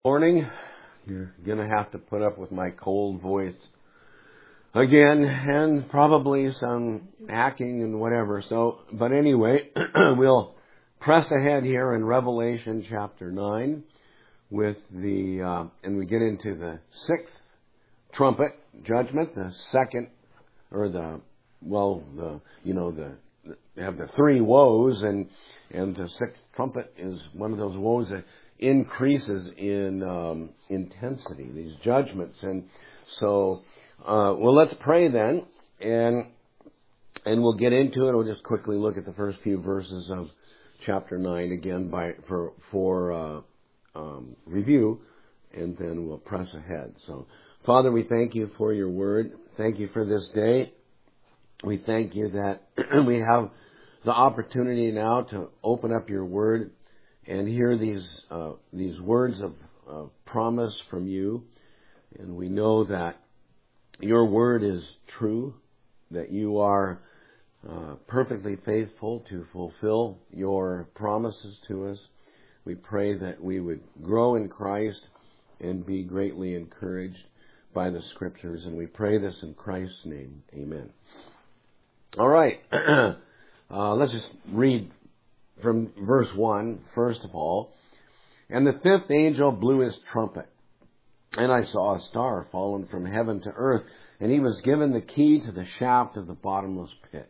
Morning. You're going to have to put up with my cold voice again and probably some hacking and whatever. But anyway, we'll press ahead here in Revelation chapter 9 with and we get into the sixth trumpet judgment, the second, or they have the three woes, and the sixth trumpet is one of those woes that increases in intensity, these judgments. And so, let's pray then, and we'll get into it. We'll just quickly look at the first few verses of chapter 9 again for review, and then we'll press ahead. So, Father, we thank you for your word. Thank you for this day. We thank you that we have the opportunity now to open up your word and hear these words of promise from you. And we know that your word is true, that you are perfectly faithful to fulfill your promises to us. We pray that we would grow in Christ and be greatly encouraged by the Scriptures. And we pray this in Christ's name. Amen. All right. Let's just read from verse 1, first of all. And the fifth angel blew his trumpet, and I saw a star fallen from heaven to earth, and he was given the key to the shaft of the bottomless pit.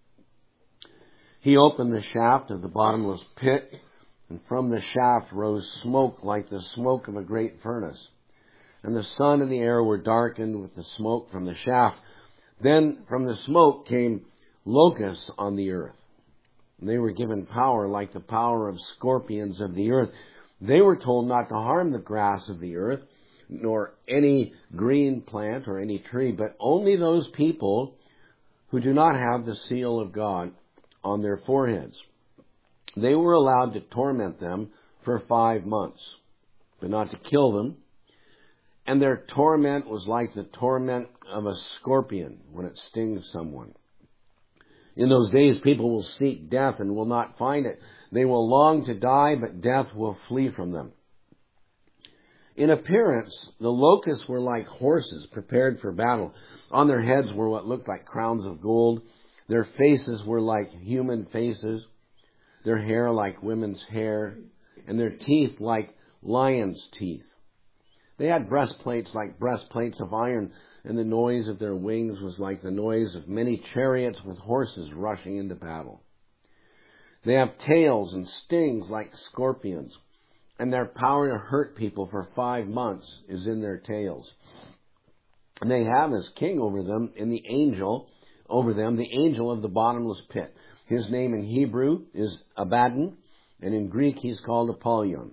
He opened the shaft of the bottomless pit, and from the shaft rose smoke like the smoke of a great furnace. And the sun and the air were darkened with the smoke from the shaft. Then from the smoke came locusts on the earth. And they were given power like the power of scorpions of the earth. They were told not to harm the grass of the earth, nor any green plant or any tree, but only those people who do not have the seal of God on their foreheads. They were allowed to torment them for 5 months, but not to kill them. And their torment was like the torment of a scorpion when it stings someone. In those days, people will seek death and will not find it. They will long to die, but death will flee from them. In appearance, the locusts were like horses prepared for battle. On their heads were what looked like crowns of gold. Their faces were like human faces, their hair like women's hair, and their teeth like lions' teeth. They had breastplates like breastplates of iron, and the noise of their wings was like the noise of many chariots with horses rushing into battle. They have tails and stings like scorpions, and their power to hurt people for 5 months is in their tails. And they have as king over them the angel of the bottomless pit. His name in Hebrew is Abaddon, and in Greek he's called Apollyon.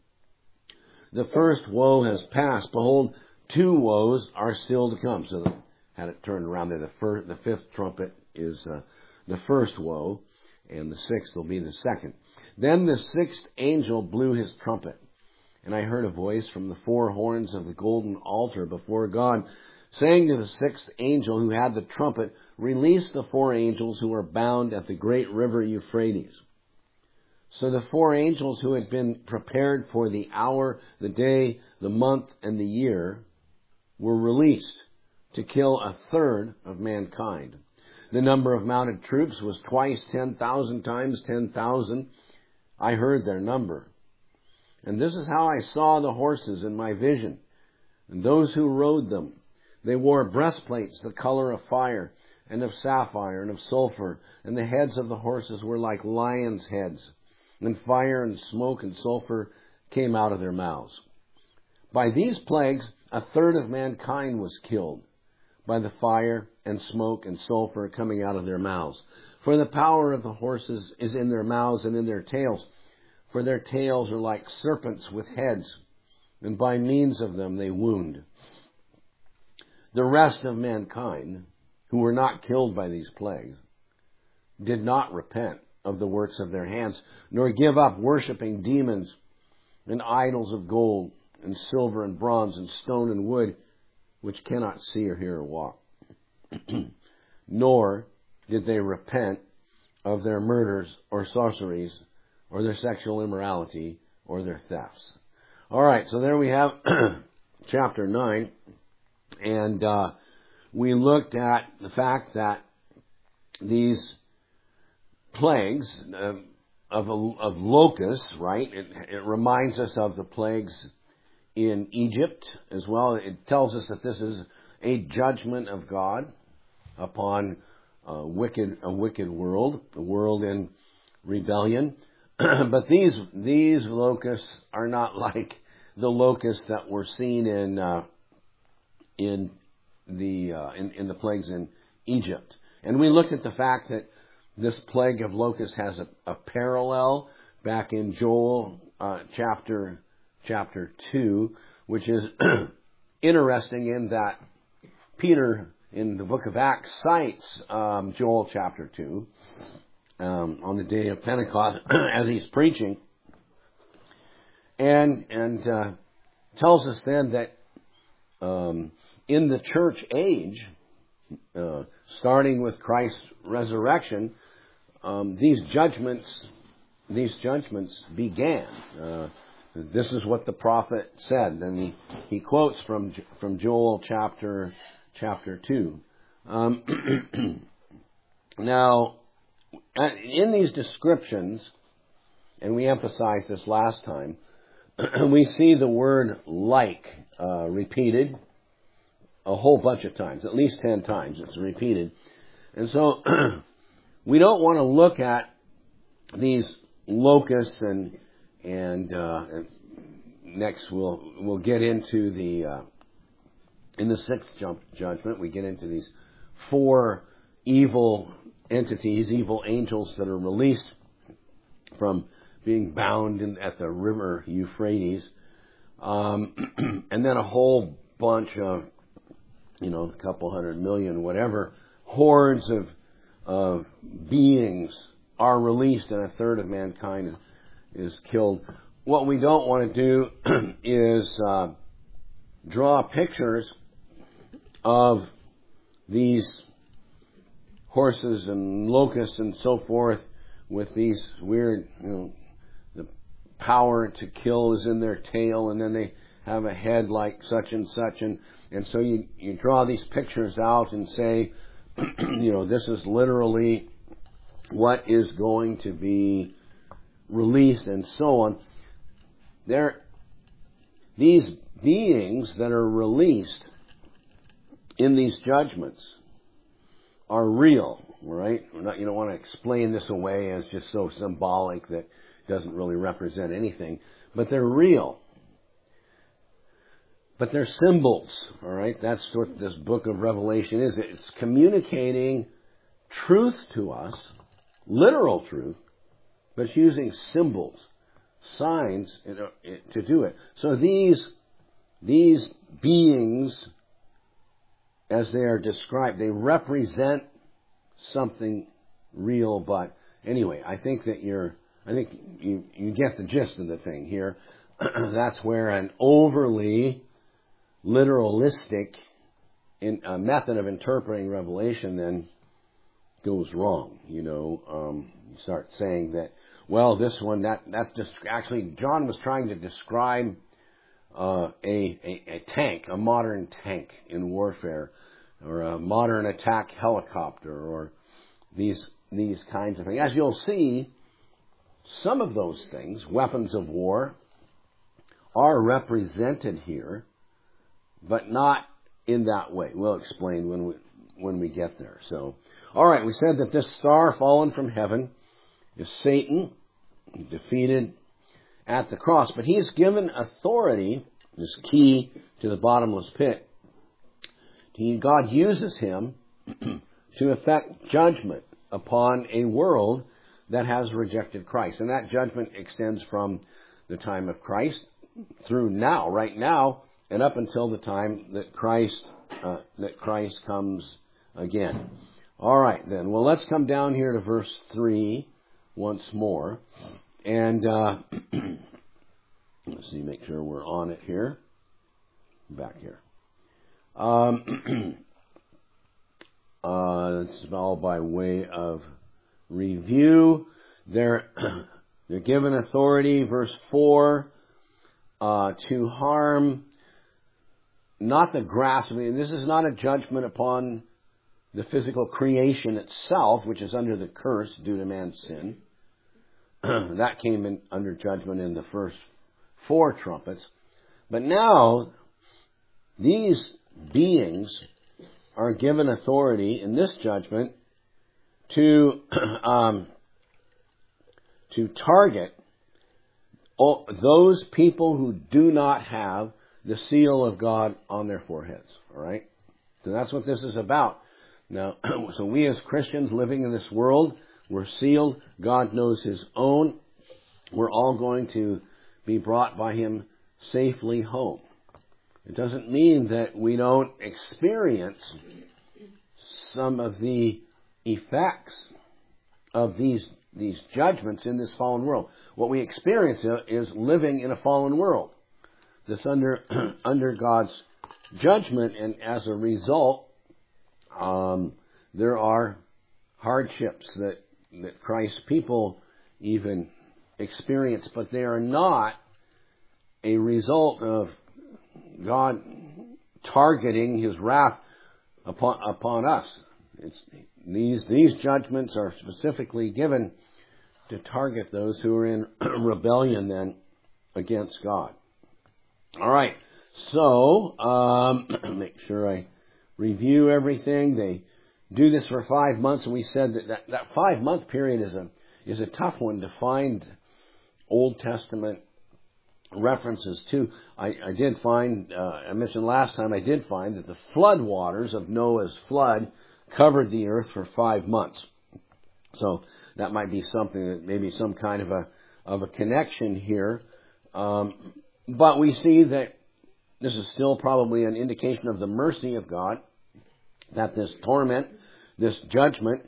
The first woe has passed. Behold, 2 woes are still to come. So had it turned around there. The fifth trumpet is the first woe, and the sixth will be the second. Then the sixth angel blew his trumpet, and I heard a voice from the 4 horns of the golden altar before God, saying to the sixth angel who had the trumpet, release the 4 angels who are bound at the great river Euphrates. So the 4 angels who had been prepared for the hour, the day, the month, and the year were released to kill 1/3 of mankind. The number of mounted troops was twice 10,000 times 10,000. I heard their number. And this is how I saw the horses in my vision, and those who rode them. They wore breastplates the color of fire, and of sapphire, and of sulfur, and the heads of the horses were like lions' heads. And fire and smoke and sulfur came out of their mouths. By these plagues, 1/3 of mankind was killed, by the fire and smoke and sulfur coming out of their mouths. For the power of the horses is in their mouths and in their tails, for their tails are like serpents with heads, and by means of them they wound. The rest of mankind, who were not killed by these plagues, did not repent of the works of their hands, nor give up worshiping demons and idols of gold and silver and bronze and stone and wood, which cannot see or hear or walk. Nor did they repent of their murders or sorceries or their sexual immorality or their thefts. All right, so there we have chapter 9, and we looked at the fact that these plagues of locusts, right? It reminds us of the plagues in Egypt as well. It tells us that this is a judgment of God upon a wicked world, a world in rebellion. But these locusts are not like the locusts that were seen in the plagues in Egypt. And we looked at the fact that this plague of locusts has a parallel back in Joel chapter 2, which is interesting in that Peter in the book of Acts cites Joel chapter 2 on the day of Pentecost as he's preaching, and tells us then that in the church age, starting with Christ's resurrection, these judgments began. This is what the prophet said, and he quotes from Joel chapter 2. Now, in these descriptions, and we emphasized this last time, we see the word like repeated a whole bunch of times, at least 10 times it's repeated. And so we don't want to look at these locusts and next we'll get into in the sixth judgment, we get into these 4 evil entities, evil angels that are released from being bound at the river Euphrates, and then a whole bunch of, a couple 100 million, whatever, hordes of beings are released, and a third of mankind is killed. What we don't want to do is draw pictures of these horses and locusts and so forth with these weird, the power to kill is in their tail, and then they have a head like such and such, and so you draw these pictures out and say, this is literally what is going to be released and so on. These beings that are released in these judgments are real, right? You don't want to explain this away as just so symbolic that it doesn't really represent anything, but they're real. But they're symbols, all right? That's what this book of Revelation is. It's communicating truth to us, literal truth, but it's using symbols, signs to do it. So these beings, as they are described, they represent something real. But anyway, I think you get the gist of the thing here. That's where an overly literalistic method of interpreting Revelation then goes wrong. You start saying that, well, this one, that's just actually John was trying to describe a tank, a modern tank in warfare, or a modern attack helicopter, or these kinds of things. As you'll see, some of those things, weapons of war, are represented here, but not in that way. We'll explain when we get there. So, all right, we said that this star fallen from heaven is Satan, defeated at the cross, but he is given authority, this key to the bottomless pit. God uses him to effect judgment upon a world that has rejected Christ, and that judgment extends from the time of Christ through now, right now, and up until the time that Christ comes again. All right, then. Well, let's come down here to verse 3 once more, and let's see, make sure we're on it here. Back here. It's all by way of review. They're given authority. Verse 4. to harm not the grass. I mean, this is not a judgment upon the physical creation itself, which is under the curse due to man's sin. That came in under judgment in the first 4 trumpets. But now, these beings are given authority in this judgment to target those people who do not have the seal of God on their foreheads. All right? So that's what this is about. Now, so we as Christians living in this world, we're sealed. God knows His own. We're all going to be brought by Him safely home. It doesn't mean that we don't experience some of the effects of these judgments in this fallen world. What we experience is living in a fallen world that's under God's judgment, and as a result, there are hardships that Christ's people even experience, but they are not a result of God targeting His wrath upon us. These judgments are specifically given to target those who are in rebellion then against God. All right, so make sure I review everything. They do this for 5 months, and we said that 5-month period is a tough one to find Old Testament references to. I did find, I mentioned last time, I did find that the flood waters of Noah's flood covered the earth for 5 months. So that might be something that maybe some kind of a connection here. But we see that this is still probably an indication of the mercy of God, that this torment, this judgment,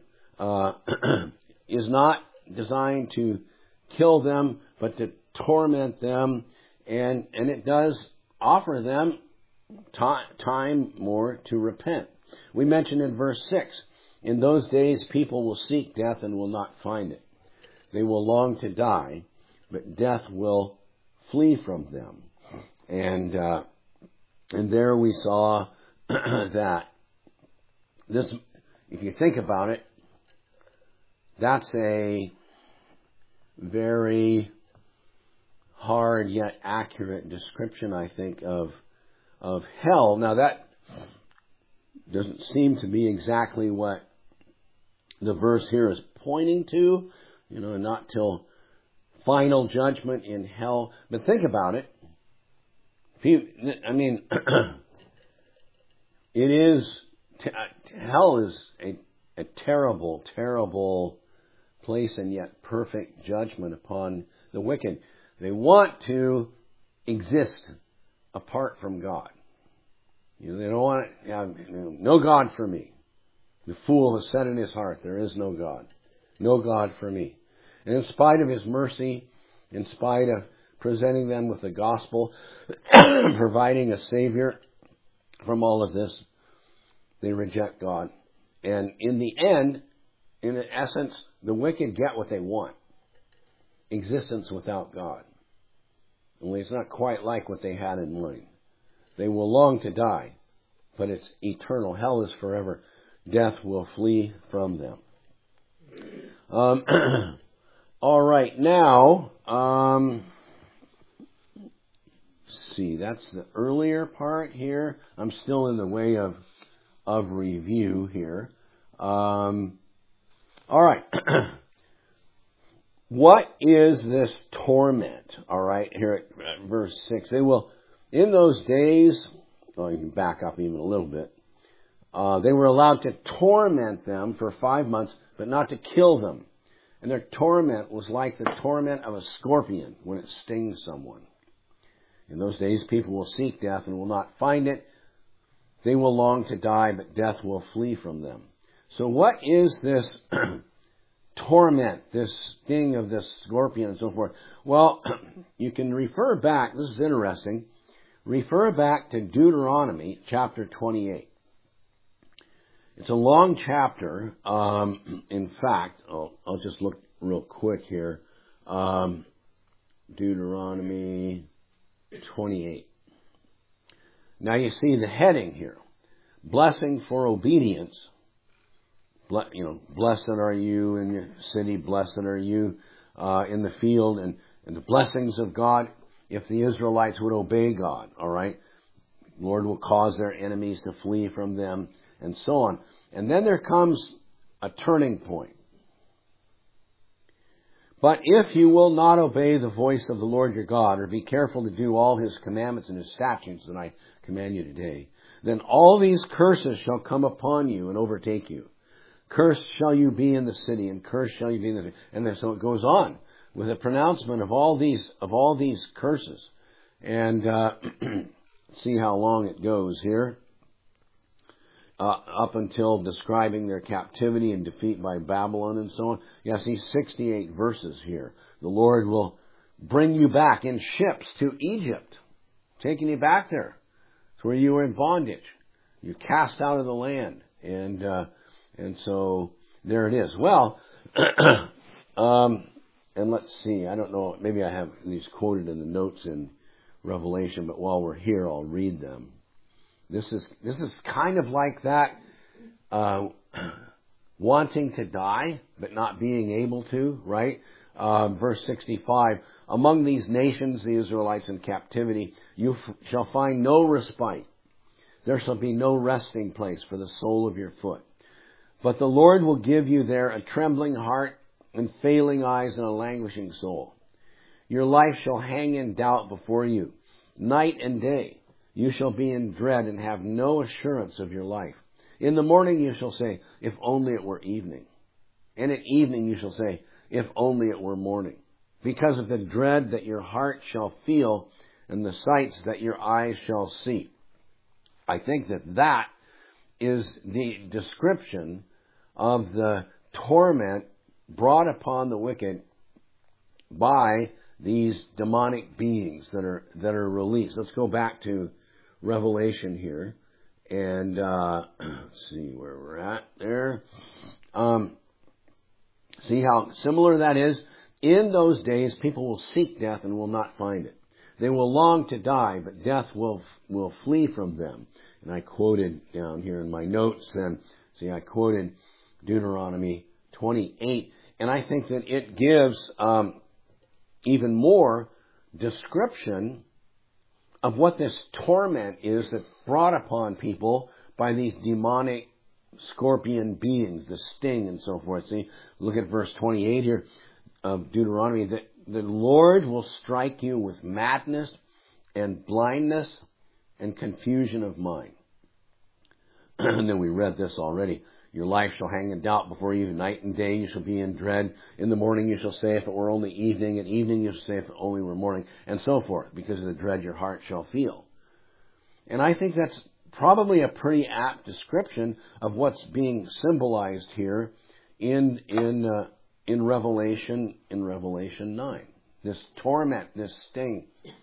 is not designed to kill them, but to torment them, and it does offer them time more to repent. We mentioned in verse 6, in those days people will seek death and will not find it. They will long to die, but death will flee from them. And there we saw that this, if you think about it, that's a very hard yet accurate description, I think, of hell. Now that doesn't seem to be exactly what the verse here is pointing to, not till final judgment in hell. But think about it. Hell is a terrible, terrible place, and yet perfect judgment upon the wicked. They want to exist apart from God. They don't want to have no God for me. The fool has said in his heart, there is no God. No God for me. And in spite of His mercy, in spite of presenting them with the gospel, providing a Savior from all of this, they reject God. And in the end, in essence, the wicked get what they want. Existence without God. Only it's not quite like what they had in mind. They will long to die, but it's eternal. Hell is forever. Death will flee from them. All right, now, see, that's the earlier part here. I'm still in the way of review here. All right. What is this torment? All right, here at verse 6. They will, in those days, you can back up even a little bit. They were allowed to torment them for 5 months, but not to kill them. And their torment was like the torment of a scorpion when it stings someone. In those days, people will seek death and will not find it. They will long to die, but death will flee from them. So what is this torment, this sting of this scorpion and so forth? Well, you can refer back, this is interesting, refer back to Deuteronomy chapter 28. It's a long chapter. In fact, I'll just look real quick here. Deuteronomy 28. Now you see the heading here. Blessing for obedience. Blessed are you in your city, blessed are you in the field, and the blessings of God if the Israelites would obey God, all right? The Lord will cause their enemies to flee from them, and so on. And then there comes a turning point. But if you will not obey the voice of the Lord your God, or be careful to do all his commandments and his statutes that I command you today, then all these curses shall come upon you and overtake you. Cursed shall you be in the city, and cursed shall you be in the field. And then, so it goes on with a pronouncement of all these curses. And see how long it goes here. Up until describing their captivity and defeat by Babylon and so on. Yeah, see 68 verses here. The Lord will bring you back in ships to Egypt, taking you back there. It's where you were in bondage. You're cast out of the land. And so there it is. Well, and let's see. I don't know. Maybe I have these quoted in the notes in Revelation, but while we're here, I'll read them. This is kind of like that wanting to die but not being able to, right? Verse 65, among these nations, the Israelites in captivity, you shall find no respite. There shall be no resting place for the sole of your foot. But the Lord will give you there a trembling heart and failing eyes and a languishing soul. Your life shall hang in doubt before you, night and day. You shall be in dread and have no assurance of your life. In the morning you shall say, if only it were evening. And at evening you shall say, if only it were morning. Because of the dread that your heart shall feel and the sights that your eyes shall see. I think that is the description of the torment brought upon the wicked by these demonic beings that are released. Let's go back to Revelation here, and let's see where we're at there. See how similar that is? In those days, people will seek death and will not find it. They will long to die, but death will flee from them. And I quoted down here in my notes, and see, I quoted Deuteronomy 28, and I think that it gives even more description of what this torment is that's brought upon people by these demonic scorpion beings, the sting and so forth. See, look at verse 28 here of Deuteronomy. That the Lord will strike you with madness and blindness and confusion of mind. And then we read this already. Your life shall hang in doubt before you. Night and day you shall be in dread. In the morning you shall say, if it were only evening. At evening you shall say, if it only were morning. And so forth. Because of the dread your heart shall feel. And I think that's probably a pretty apt description of what's being symbolized here in Revelation 9. This torment, this sting.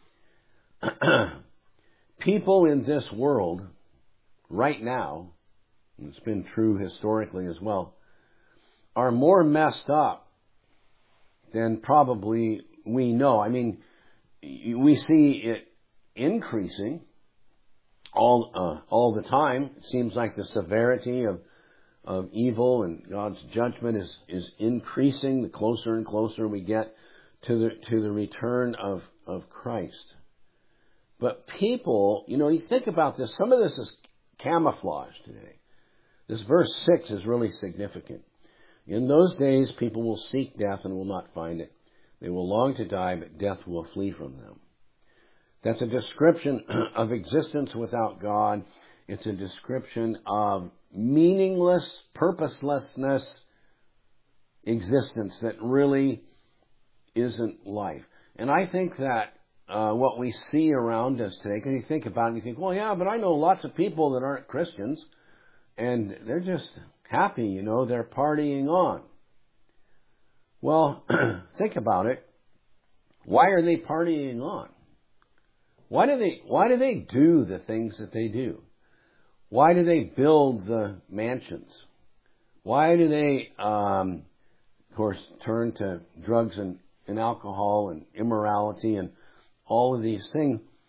People in this world right now, and it's been true historically as well, are more messed up than probably we know. I mean, we see it increasing all the time. It seems like the severity of evil and God's judgment is increasing the closer and closer we get to the return of Christ. But people, you think about this, some of this is camouflage today. This verse 6 is really significant. In those days, people will seek death and will not find it. They will long to die, but death will flee from them. That's a description of existence without God. It's a description of meaningless, purposelessness existence that really isn't life. And I think that what we see around us today, because you think about it and you think, well, yeah, but I know lots of people that aren't Christians, and they're just happy, they're partying on. Well, think about it. Why are they partying on? Why do they do the things that they do? Why do they build the mansions? Why do they, of course, turn to drugs and alcohol and immorality and all of these things?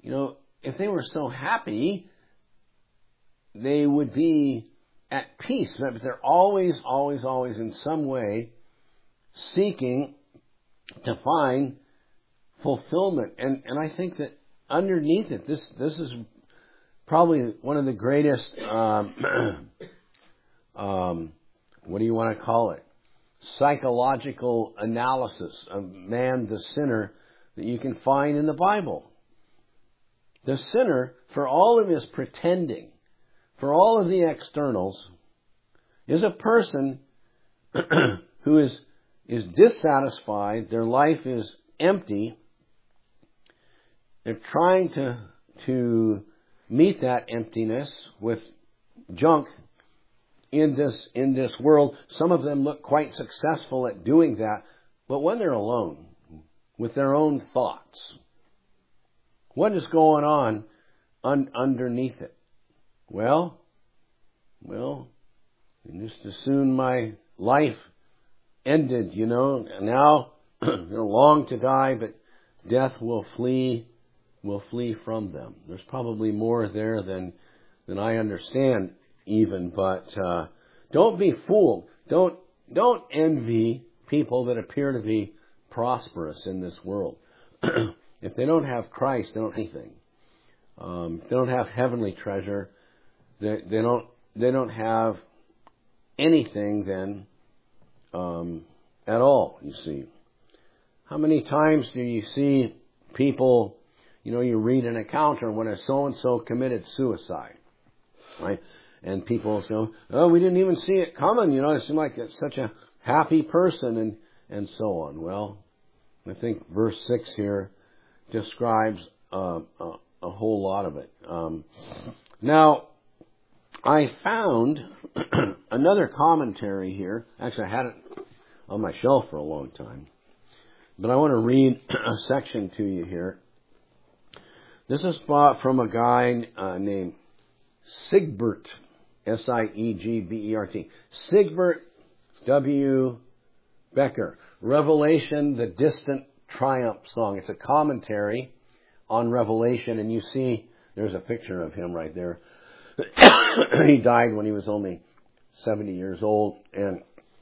if they were so happy, they would be at peace. But they're always, always, always in some way seeking to find fulfillment. And I think that underneath it, this is probably one of the greatest, what do you want to call it? Psychological analysis of man, the sinner, that you can find in the Bible. The sinner, for all of his pretending, for all of the externals, is a person who is dissatisfied. Their life is empty. They're trying to meet that emptiness with junk in this world. Some of them look quite successful at doing that, but when they're alone with their own thoughts, what is going on underneath it? Well, just as soon my life ended, and now I long to die, but death will flee from them. There's probably more there than I understand even, but don't be fooled. Don't envy people that appear to be prosperous in this world. If they don't have Christ, they don't have anything. If they don't have heavenly treasure, they don't have anything then at all, you see. How many times do you see people, you read an account on when a so-and-so committed suicide, right? And people say, oh, we didn't even see it coming, it seemed like it's such a happy person and so on. Well, I think verse 6 here describes a whole lot of it. Now, I found another commentary here. Actually, I had it on my shelf for a long time. But I want to read a section to you here. This is from a guy named Sigbert, Siegbert, Sigbert W. Becker. Revelation, the Distant Triumph Song. It's a commentary on Revelation, and you see there's a picture of him right there. He died when he was only 70 years old, and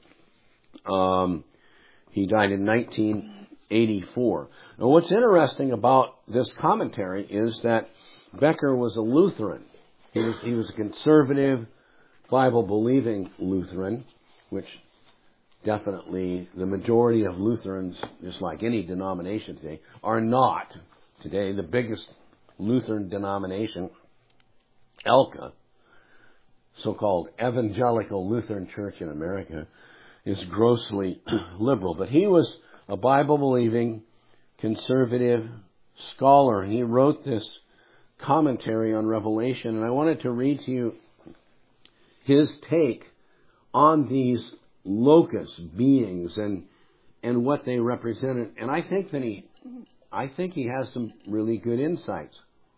he died in 1984. Now, what's interesting about this commentary is that Becker was a Lutheran. He was a conservative, Bible-believing Lutheran, which definitely the majority of Lutherans, just like any denomination today, are not today. The biggest Lutheran denomination, ELCA, so-called Evangelical Lutheran Church in America, is grossly liberal. But he was a Bible-believing, conservative scholar, and he wrote this commentary on Revelation, and I wanted to read to you his take on these locust beings and what they represented. And I think he has some really good insights.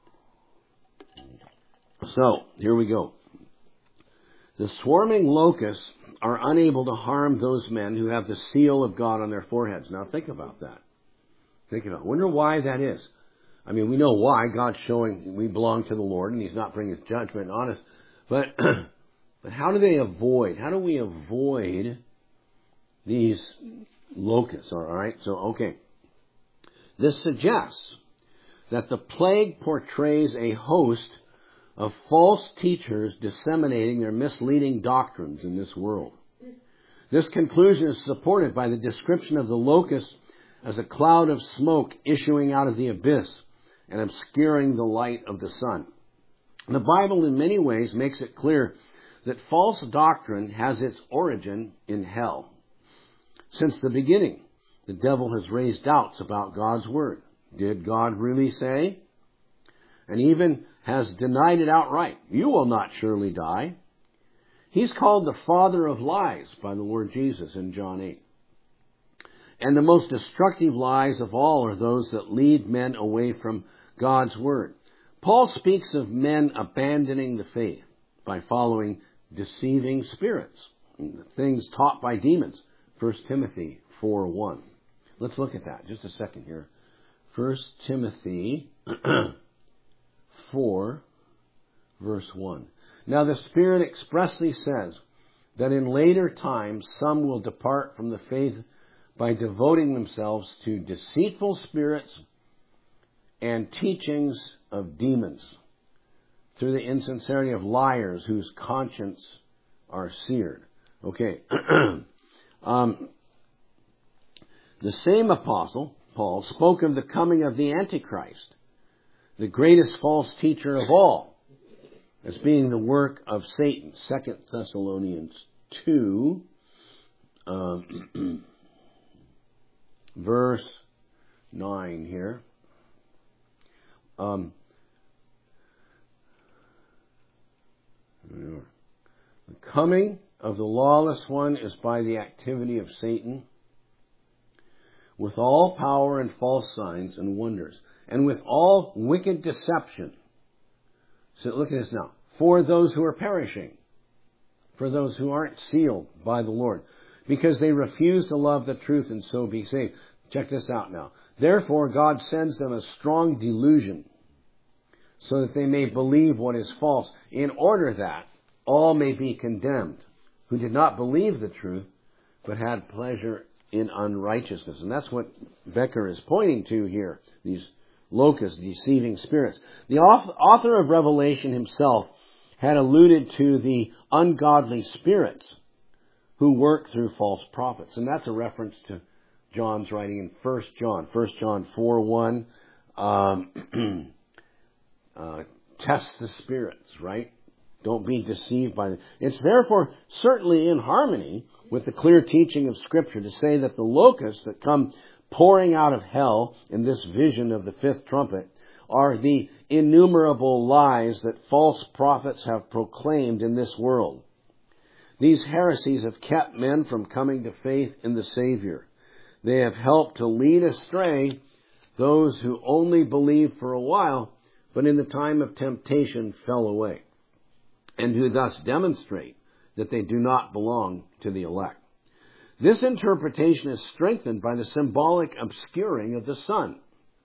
So, here we go. The swarming locusts are unable to harm those men who have the seal of God on their foreheads. Now think about that. Wonder why that is. I mean, we know why. God's showing we belong to the Lord and He's not bringing His judgment on us. But how do we avoid these locusts? All right. So, okay. This suggests that the plague portrays a host of false teachers disseminating their misleading doctrines in this world. This conclusion is supported by the description of the locust as a cloud of smoke issuing out of the abyss and obscuring the light of the sun. The Bible in many ways makes it clear that false doctrine has its origin in hell. Since the beginning, the devil has raised doubts about God's word. Did God really say? And even has denied it outright. You will not surely die. He's called the father of lies by the Lord Jesus in John 8. And the most destructive lies of all are those that lead men away from God's word. Paul speaks of men abandoning the faith by following deceiving spirits, things taught by demons. 1 Timothy 4:1. Let's look at that just a second here. 1 Timothy 4, verse 1. Now the Spirit expressly says that in later times some will depart from the faith by devoting themselves to deceitful spirits and teachings of demons, through the insincerity of liars whose conscience are seared. Okay. The same apostle, Paul, spoke of the coming of the Antichrist, the greatest false teacher of all, as being the work of Satan. 2 Thessalonians 2, verse 9 here. The coming of the lawless one is by the activity of Satan, with all power and false signs and wonders, and with all wicked deception. So look at this now. For those who are perishing, for those who aren't sealed by the Lord, because they refuse to love the truth and so be saved. Check this out now. Therefore, God sends them a strong delusion, so that they may believe what is false, in order that all may be condemned, who did not believe the truth, but had pleasure in unrighteousness. And that's what Becker is pointing to here, these locusts, deceiving spirits. The author of Revelation himself had alluded to the ungodly spirits who work through false prophets. And that's a reference to John's writing in 1 John. 1 John 4:1. Test the spirits, right? Don't be deceived by them. It's therefore certainly in harmony with the clear teaching of Scripture to say that the locusts that come pouring out of hell in this vision of the fifth trumpet are the innumerable lies that false prophets have proclaimed in this world. These heresies have kept men from coming to faith in the Savior. They have helped to lead astray those who only believed for a while, but in the time of temptation fell away, and who thus demonstrate that they do not belong to the elect. This interpretation is strengthened by the symbolic obscuring of the sun.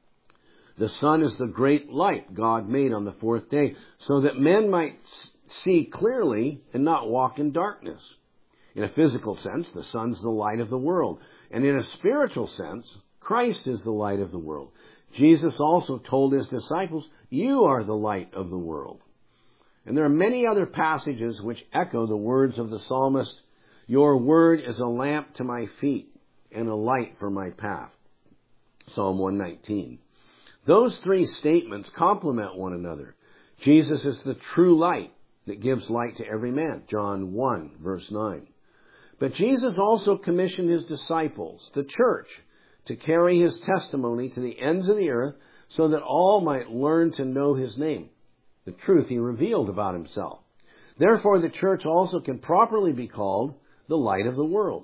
The sun is the great light God made on the fourth day, so that men might see clearly and not walk in darkness. In a physical sense, the sun's the light of the world. And in a spiritual sense, Christ is the light of the world. Jesus also told his disciples, "You are the light of the world." And there are many other passages which echo the words of the psalmist, "Your word is a lamp to my feet and a light for my path." Psalm 119. Those three statements complement one another. Jesus is the true light that gives light to every man. John 1, verse 9. But Jesus also commissioned his disciples, the church, to carry his testimony to the ends of the earth so that all might learn to know his name, the truth he revealed about himself. Therefore, the church also can properly be called the light of the world.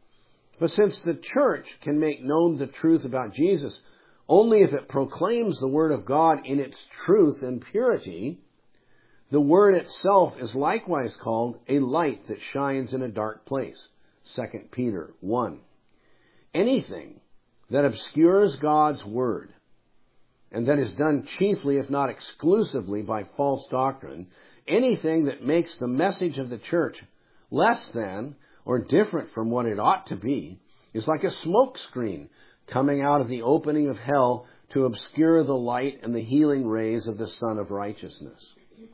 But since the church can make known the truth about Jesus only if it proclaims the Word of God in its truth and purity, the Word itself is likewise called a light that shines in a dark place. 2 Peter 1. Anything that obscures God's Word, and that is done chiefly, if not exclusively, by false doctrine, anything that makes the message of the church less than or different from what it ought to be, is like a smoke screen coming out of the opening of hell to obscure the light and the healing rays of the Sun of Righteousness.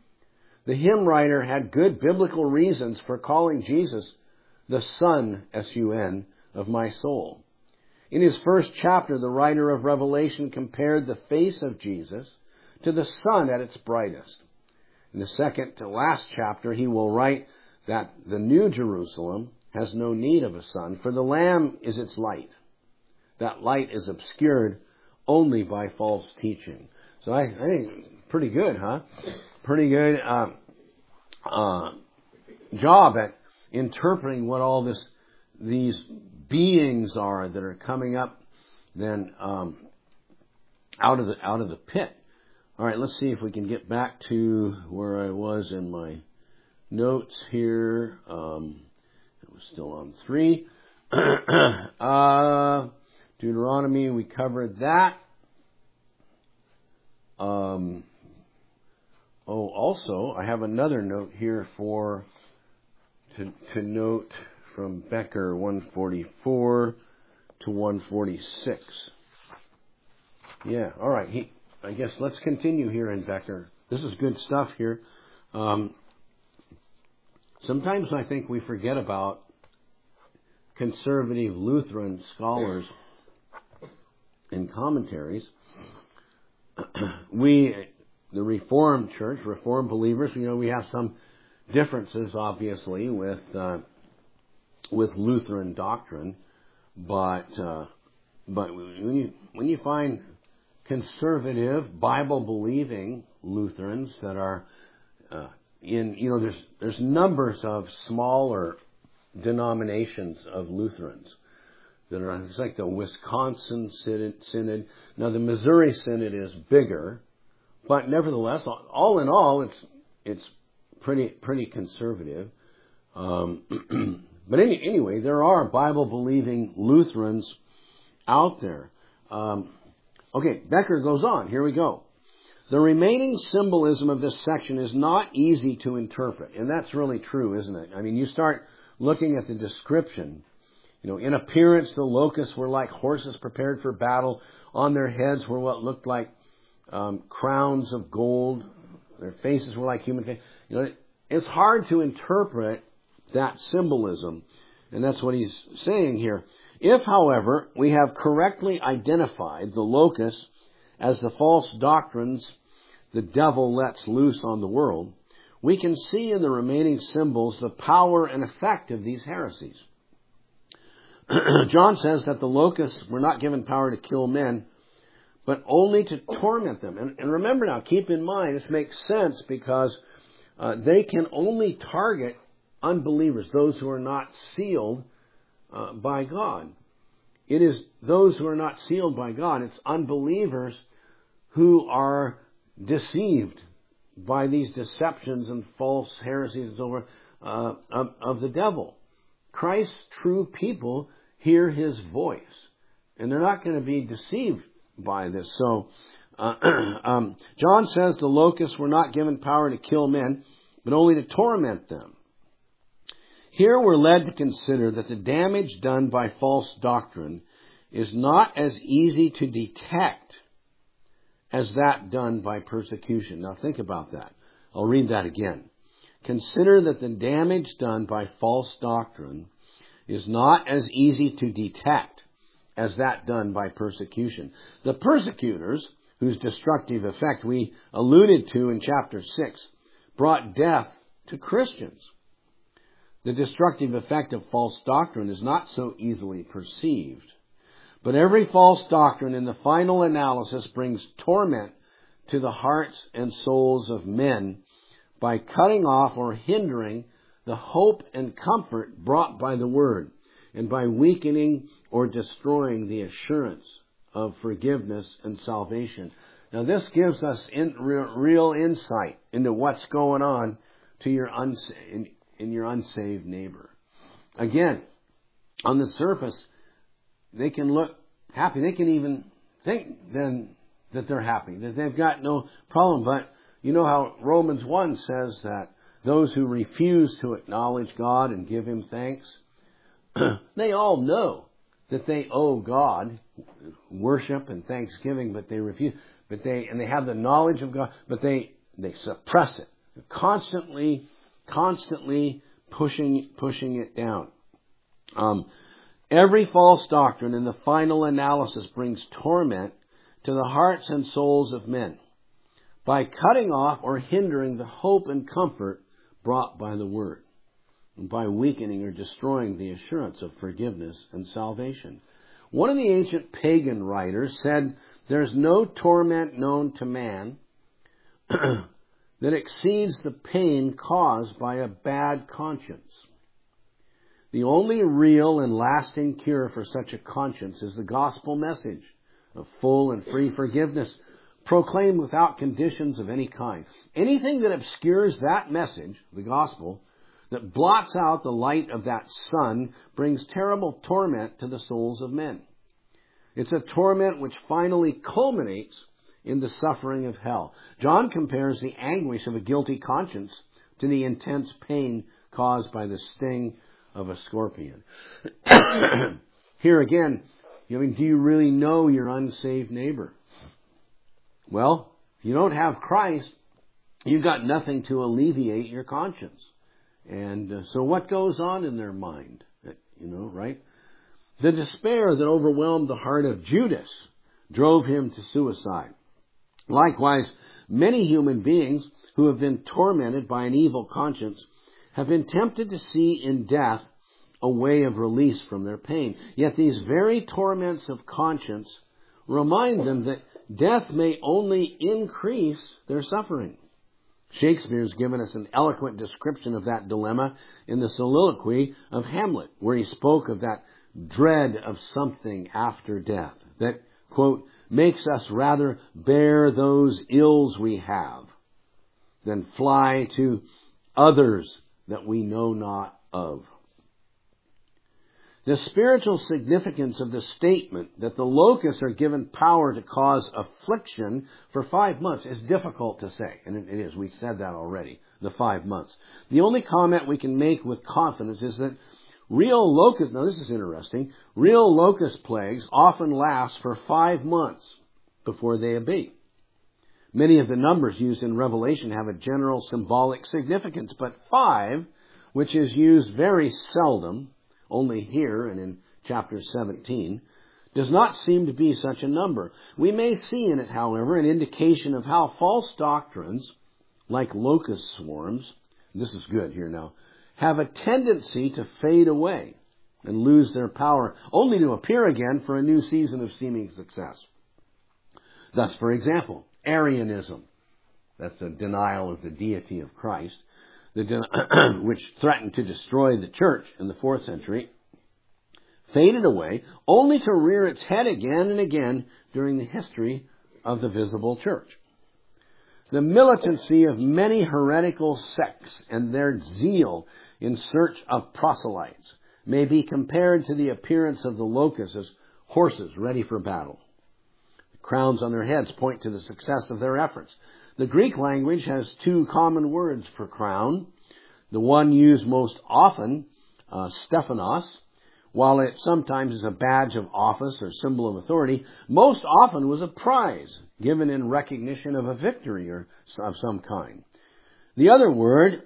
The hymn writer had good biblical reasons for calling Jesus the Sun, S-U-N, of my soul. In his first chapter, the writer of Revelation compared the face of Jesus to the sun at its brightest. In the second to last chapter, he will write that the New Jerusalem has no need of a sun, for the Lamb is its light. That light is obscured only by false teaching. So I think pretty good, huh? Pretty good job at interpreting what all these beings are that are coming up then out of the pit. All right, let's see if we can get back to where I was in my notes here. It was still on 3. Deuteronomy, we covered that. also, I have another note here to note from Becker 144 to 146. Yeah, all right. I guess let's continue here in Becker. This is good stuff here. Sometimes I think we forget about conservative Lutheran scholars and commentaries. The Reformed Church, Reformed believers, we have some differences, obviously, with Lutheran doctrine, but when you find conservative, Bible-believing Lutherans that are there's numbers of smaller denominations of Lutherans that are. It's like the Wisconsin Synod. Now the Missouri Synod is bigger, but nevertheless, all in all, it's pretty conservative. But anyway, there are Bible-believing Lutherans out there. Okay, Becker goes on. Here we go. The remaining symbolism of this section is not easy to interpret, and that's really true, isn't it? I mean, you start looking at the description. In appearance, the locusts were like horses prepared for battle. On their heads were what looked like crowns of gold. Their faces were like human faces. It's hard to interpret that symbolism, and that's what he's saying here. If, however, we have correctly identified the locusts as the false doctrines the devil lets loose on the world, we can see in the remaining symbols the power and effect of these heresies. John says that the locusts were not given power to kill men, but only to torment them. And remember now, keep in mind, this makes sense because they can only target unbelievers, those who are not sealed by God. It is those who are not sealed by God. It's unbelievers who are deceived by these deceptions and false heresies and so forth of the devil. Christ's true people hear his voice, and they're not going to be deceived by this. So John says the locusts were not given power to kill men, but only to torment them. Here we're led to consider that the damage done by false doctrine is not as easy to detect as that done by persecution. Now think about that. I'll read that again. Consider that the damage done by false doctrine is not as easy to detect as that done by persecution. The persecutors, whose destructive effect we alluded to in chapter 6, brought death to Christians. The destructive effect of false doctrine is not so easily perceived. But every false doctrine in the final analysis brings torment to the hearts and souls of men by cutting off or hindering the hope and comfort brought by the Word, and by weakening or destroying the assurance of forgiveness and salvation. Now this gives us real insight into what's going on to your in your unsaved neighbor. Again, on the surface, they can look happy. They can even think then that they're happy, that they've got no problem. But you know how Romans 1 says that those who refuse to acknowledge God and give Him thanks, they all know that they owe God worship and thanksgiving, but they refuse. They have the knowledge of God, but they suppress it. They're constantly pushing it down. Every false doctrine in the final analysis brings torment to the hearts and souls of men by cutting off or hindering the hope and comfort brought by the Word, and by weakening or destroying the assurance of forgiveness and salvation. One of the ancient pagan writers said, "There's no torment known to man that exceeds the pain caused by a bad conscience. The only real and lasting cure for such a conscience is the gospel message of full and free forgiveness, proclaimed without conditions of any kind. Anything that obscures that message, the gospel, that blots out the light of that sun, brings terrible torment to the souls of men. It's a torment which finally culminates in the suffering of hell. John compares the anguish of a guilty conscience to the intense pain caused by the sting of a scorpion. Here again, do you really know your unsaved neighbor? Well, if you don't have Christ, you've got nothing to alleviate your conscience. And so what goes on in their mind? Right? The despair that overwhelmed the heart of Judas drove him to suicide. Likewise, many human beings who have been tormented by an evil conscience have been tempted to see in death a way of release from their pain. Yet these very torments of conscience remind them that death may only increase their suffering. Shakespeare's given us an eloquent description of that dilemma in the soliloquy of Hamlet, where he spoke of that dread of something after death that, quote, makes us rather bear those ills we have than fly to others that we know not of. The spiritual significance of the statement that the locusts are given power to cause affliction for 5 months is difficult to say. And it is. We said that already, the 5 months. The only comment we can make with confidence is that real locust, now this is interesting, real locust plagues often last for 5 months before they abate. Many of the numbers used in Revelation have a general symbolic significance, but 5, which is used very seldom, only here and in chapter 17, does not seem to be such a number. We may see in it, however, an indication of how false doctrines, like locust swarms, this is good here now, have a tendency to fade away and lose their power, only to appear again for a new season of seeming success. Thus, for example, Arianism, that's a denial of the deity of Christ, which threatened to destroy the church in the 4th century, faded away only to rear its head again and again during the history of the visible church. The militancy of many heretical sects and their zeal in search of proselytes may be compared to the appearance of the locusts as horses ready for battle. The crowns on their heads point to the success of their efforts. The Greek language has 2 common words for crown. The one used most often, Stephanos, while it sometimes is a badge of office or symbol of authority, most often was a prize given in recognition of a victory or of some kind. The other word,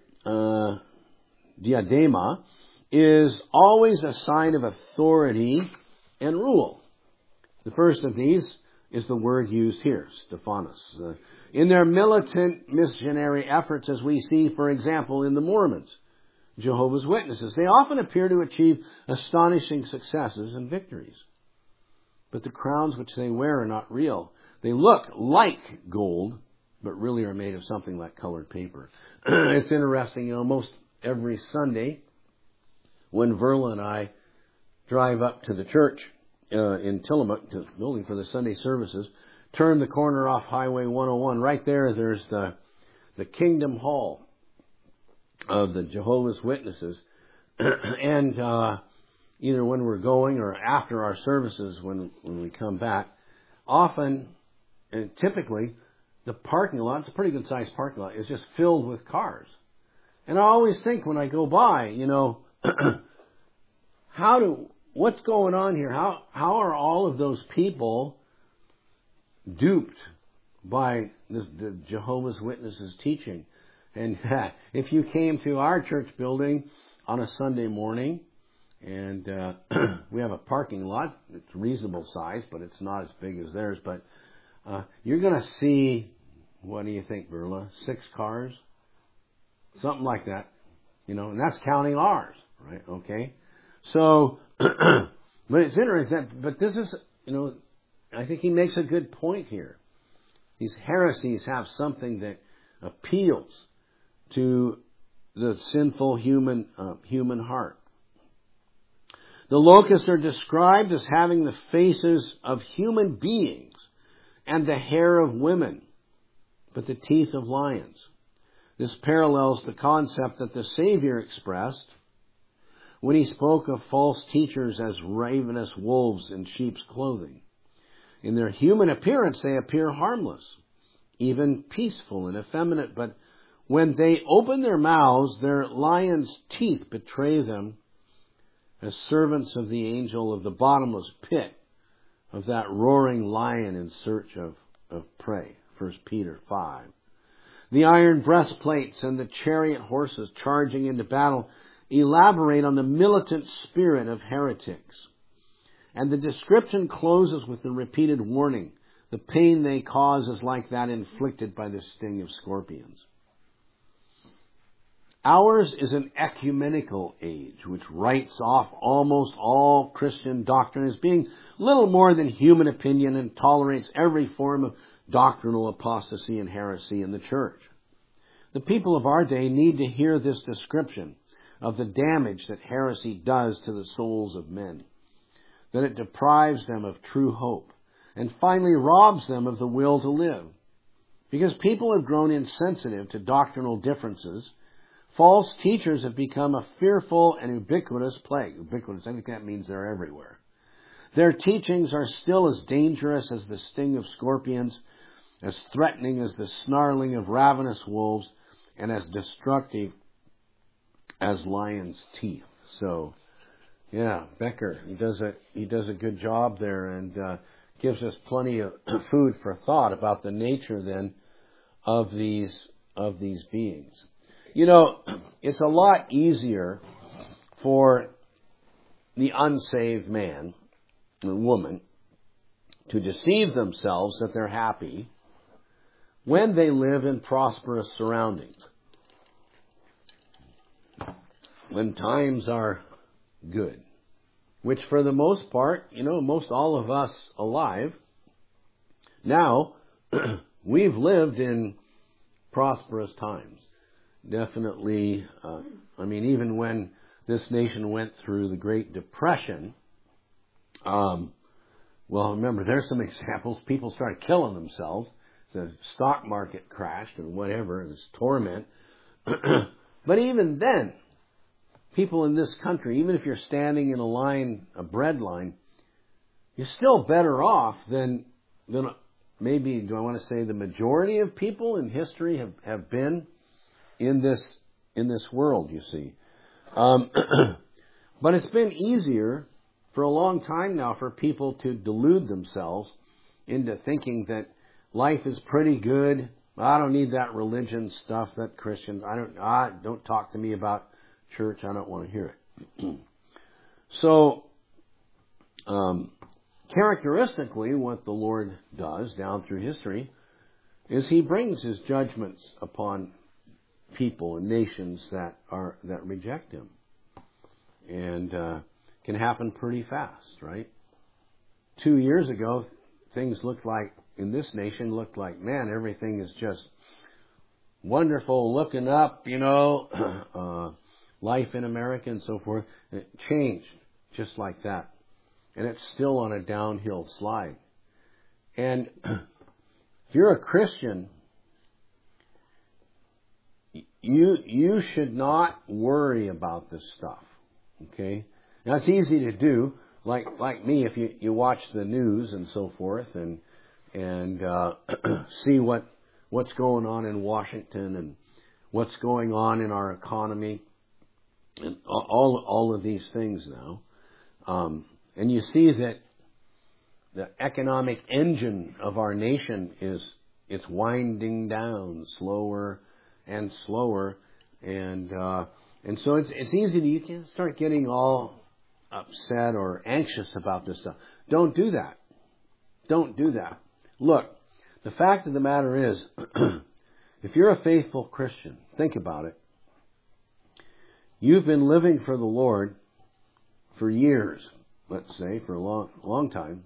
diadema, is always a sign of authority and rule. The first of these is the word used here, Stephanos. In their militant missionary efforts, as we see, for example, in the Mormons, Jehovah's Witnesses, they often appear to achieve astonishing successes and victories. But the crowns which they wear are not real. They look like gold, but really are made of something like colored paper. It's interesting, most every Sunday when Verla and I drive up to the church in Tillamook, to the building for the Sunday services, turn the corner off Highway 101. Right there's the Kingdom Hall of the Jehovah's Witnesses. And either when we're going or after our services when we come back, often and typically the parking lot, it's a pretty good sized parking lot, is just filled with cars. And I always think when I go by, what's going on here? How are all of those people duped by the Jehovah's Witnesses teaching? And if you came to our church building on a Sunday morning, and we have a parking lot, it's reasonable size, but it's not as big as theirs, but you're going to see, what do you think, Verla? 6 cars? Something like that. And that's counting ours, right? Okay. So, but it's interesting, but this is, I think he makes a good point here. These heresies have something that appeals to the sinful human heart. The locusts are described as having the faces of human beings and the hair of women, but the teeth of lions. This parallels the concept that the Savior expressed when he spoke of false teachers as ravenous wolves in sheep's clothing. In their human appearance, they appear harmless, even peaceful and effeminate, but when they open their mouths, their lion's teeth betray them as servants of the angel of the bottomless pit, of that roaring lion in search of prey. 1 Peter 5. The iron breastplates and the chariot horses charging into battle elaborate on the militant spirit of heretics. And the description closes with the repeated warning. The pain they cause is like that inflicted by the sting of scorpions. Ours is an ecumenical age, which writes off almost all Christian doctrine as being little more than human opinion and tolerates every form of doctrinal apostasy and heresy in the church. The people of our day need to hear this description of the damage that heresy does to the souls of men, that it deprives them of true hope, and finally robs them of the will to live. Because people have grown insensitive to doctrinal differences, false teachers have become a fearful and ubiquitous plague. Ubiquitous, I think that means they're everywhere. Their teachings are still as dangerous as the sting of scorpions, as threatening as the snarling of ravenous wolves, and as destructive as lions' teeth. So, yeah, Becker, he does a good job there, and gives us plenty of food for thought about the nature then of these beings. You know, it's a lot easier for the unsaved man and woman to deceive themselves that they're happy when they live in prosperous surroundings. When times are good, which for the most part, most all of us alive, now we've lived in prosperous times. Definitely, even when this nation went through the Great Depression, remember, there's some examples. People started killing themselves. The stock market crashed and whatever, it was torment. But even then, people in this country, even if you're standing in a bread line, you're still better off than maybe, do I want to say the majority of people in history have been in this world, you see. But it's been easier for a long time now for people to delude themselves into thinking that life is pretty good. I don't need that religion stuff, that Christian. Don't talk to me about church. I don't want to hear it. So, characteristically, what the Lord does down through history is He brings His judgments upon people and nations that reject Him, and can happen pretty fast, right? 2 years ago, things in this nation looked like, man, everything is just wonderful, looking up, life in America and so forth. And it changed just like that, and it's still on a downhill slide. And if you're a Christian, you should not worry about this stuff, okay? Now, it's easy to do, like me, if you watch the news and so forth, and see what's going on in Washington and what's going on in our economy and all of these things now, and you see that the economic engine of our nation it's winding down slower and slower, and so it's easy you can start getting all upset or anxious about this stuff. Don't do that. Don't do that. Look, the fact of the matter is, if you're a faithful Christian, think about it. You've been living for the Lord for years, let's say, for a long time.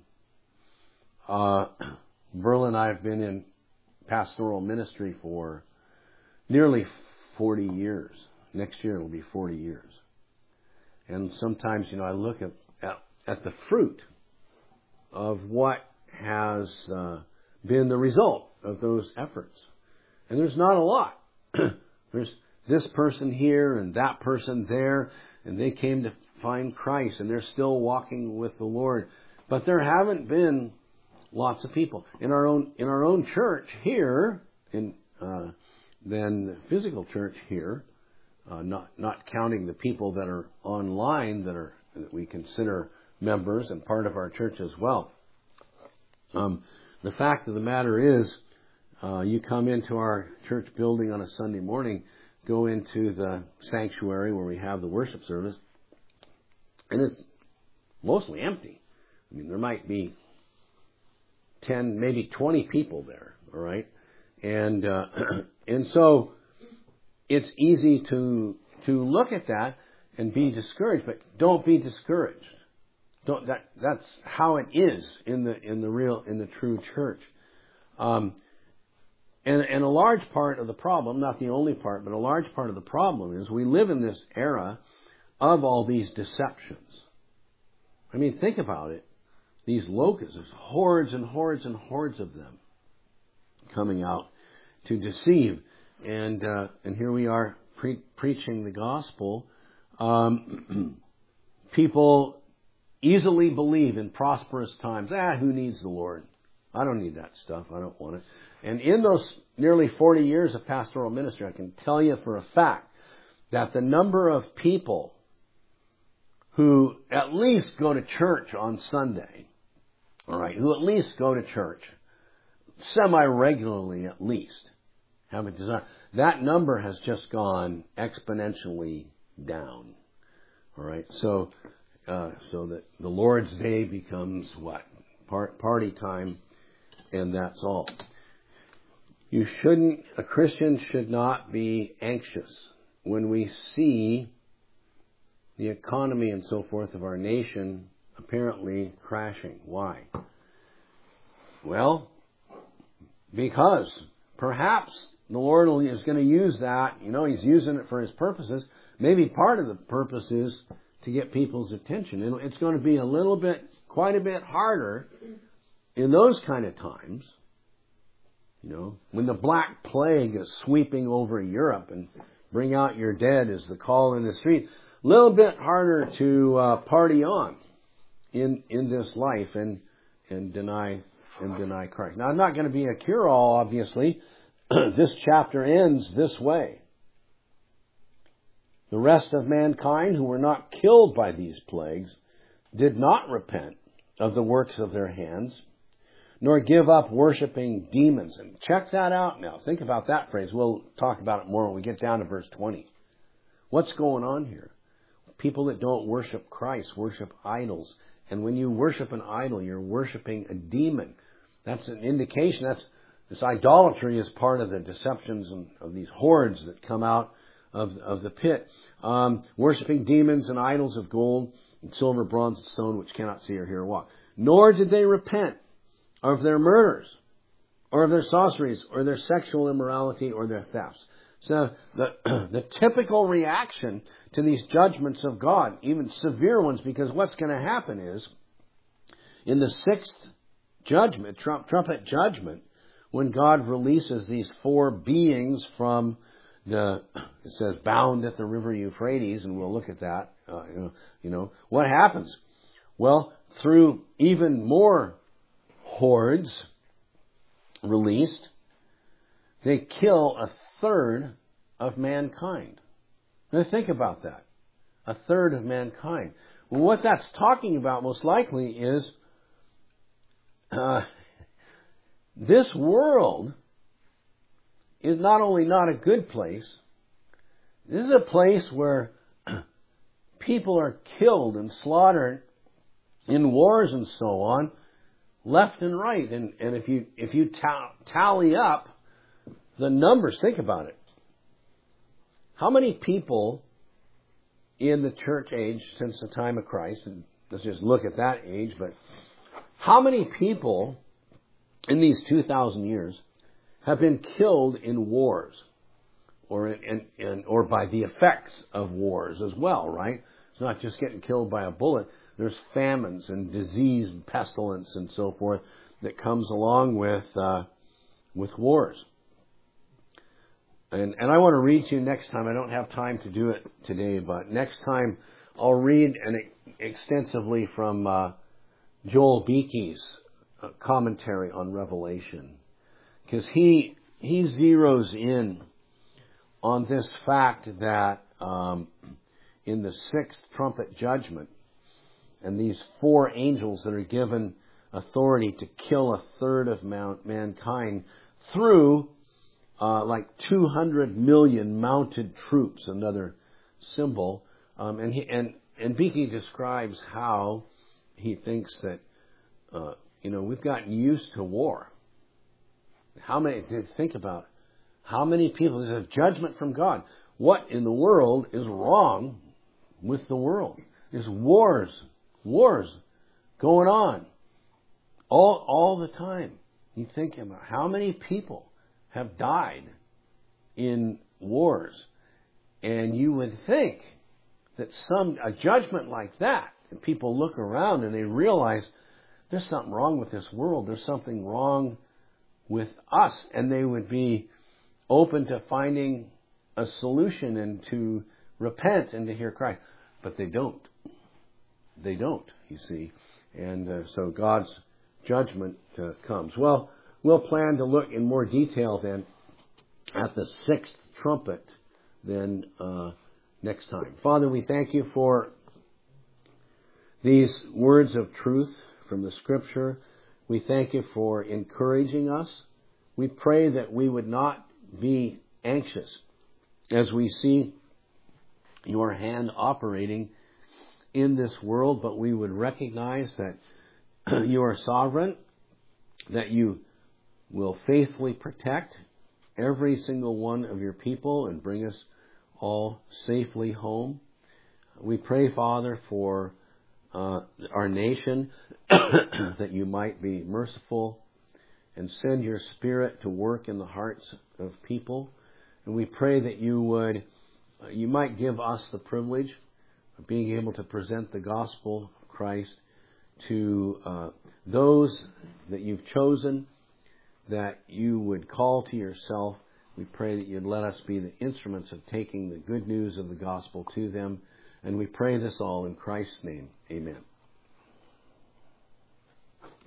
Burl and I have been in pastoral ministry for nearly 40 years. Next year it will be 40 years. And sometimes, I look at the fruit of what has been the result of those efforts. And there's not a lot. There's this person here and that person there, and they came to find Christ, and they're still walking with the Lord. But there haven't been lots of people. In our own church here, then the physical church here, not counting the people that are online that we consider members and part of our church as well. The fact of the matter is, you come into our church building on a Sunday morning, go into the sanctuary where we have the worship service, and it's mostly empty. I mean, there might be 10, maybe 20 people there, all right? And so it's easy to look at that and be discouraged, but don't be discouraged. That's how it is in the true church. And a large part of the problem, not the only part, but a large part of the problem is we live in this era of all these deceptions. I mean, think about it. These locusts, there's hordes and hordes and hordes of them coming out to deceive. And here we are preaching the gospel. People easily believe in prosperous times. Who needs the Lord? I don't need that stuff. I don't want it. And in those nearly 40 years of pastoral ministry, I can tell you for a fact that the number of people who at least go to church on Sunday, all right, who at least go to church semi-regularly at least, have a desire, that number has just gone exponentially down. All right, so that the Lord's Day becomes what? Party time, and that's all. A Christian should not be anxious when we see the economy and so forth of our nation apparently crashing. Why? Well, because perhaps the Lord is going to use that. He's using it for His purposes. Maybe part of the purpose is to get people's attention. And it's going to be quite a bit harder in those kind of times. When the Black Plague is sweeping over Europe and bring out your dead is the call in the street. A little bit harder to party on in this life and deny Christ. Now, it's not going to be a cure-all, obviously. This chapter ends this way. The rest of mankind who were not killed by these plagues did not repent of the works of their hands, nor give up worshiping demons. And check that out now. Think about that phrase. We'll talk about it more when we get down to verse 20. What's going on here? People that don't worship Christ worship idols. And when you worship an idol, you're worshiping a demon. That's an indication. This idolatry is part of the deceptions of these hordes that come out of the pit. Worshiping demons and idols of gold and silver, bronze, and stone, which cannot see or hear or walk. Nor did they repent of their murders, or of their sorceries, or their sexual immorality, or their thefts. So the typical reaction to these judgments of God, even severe ones, because what's going to happen is, in the sixth judgment, trumpet judgment, when God releases these four beings from it says bound at the river Euphrates, and we'll look at that. What happens? Well, through even more hordes released, they kill a third of mankind. Now think about that. A third of mankind. Well, what that's talking about most likely is this world is not only not a good place, this is a place where people are killed and slaughtered in wars and so on, left and right. And if you tally up the numbers, think about it. How many people in the church age since the time of Christ, and let's just look at that age, but how many people in these 2,000 years have been killed in wars or by the effects of wars as well, right? It's not just getting killed by a bullet. There's famines and disease and pestilence and so forth that comes along with wars. And I want to read to you next time. I don't have time to do it today, but next time I'll read extensively from Joel Beeke's commentary on Revelation, because he zeroes in on this fact that in the sixth trumpet judgment, and these four angels that are given authority to kill a third of mankind through like 200 million mounted troops, another symbol. And Beeke describes how he thinks that, we've gotten used to war. Think about how many people, there's a judgment from God. What in the world is wrong with the world? There's wars going on all the time. You think about how many people have died in wars, and you would think that a judgment like that, and people look around and they realize there's something wrong with this world, there's something wrong with us, and they would be open to finding a solution and to repent and to hear Christ. But they don't. They don't, you see. And so God's judgment comes. Well, we'll plan to look in more detail then at the sixth trumpet then next time. Father, we thank you for these words of truth from the Scripture. We thank you for encouraging us. We pray that we would not be anxious as we see your hand operating in this world, but we would recognize that you are sovereign, that you will faithfully protect every single one of your people and bring us all safely home. We pray, Father, for our nation, that you might be merciful and send your Spirit to work in the hearts of people. And we pray that you might give us the privilege of being able to present the gospel of Christ to those that you've chosen, that you would call to yourself. We pray that you'd let us be the instruments of taking the good news of the gospel to them. And we pray this all in Christ's name. Amen.